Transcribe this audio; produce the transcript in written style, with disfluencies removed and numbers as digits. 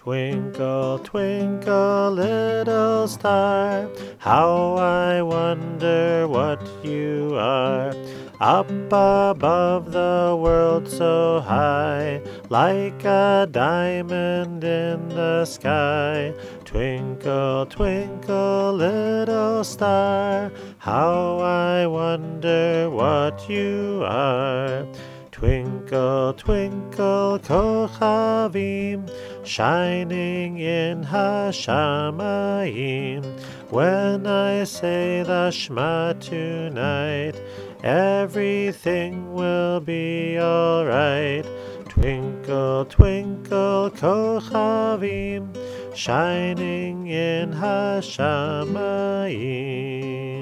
Twinkle, twinkle, little star, how I wonder what you are. Up above the world so high, like a diamond in the sky. Twinkle, twinkle, little star, how I wonder what you are. Twinkle, twinkle, kochavim, shining in Hashamayim. When I say the Shema tonight, everything will be all right. Twinkle, twinkle, kochavim, shining in Hashamayim.